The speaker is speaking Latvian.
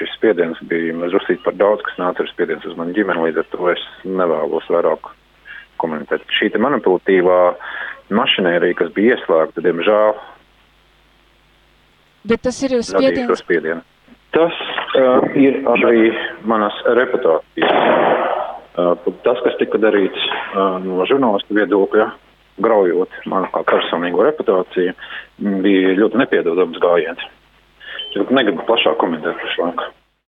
šis spiediens bija mazliet par daudz, kas nāca ar spiediens uz manu ģimeni, līdz ar to es nevēlos vairāk komentēt. Šī te manipulatīvā mašinērija, kas bija ieslēgta, diemžēl. Bet tas ir spiediens. Tas ir arī manas reputācijas. Tas, kas tika darīts no žurnālistu viedokļa, graujot manu kā personīgo reputāciju, bija ļoti nepiedodams gājiens. Es negribu plašāk komentēt pašlaik.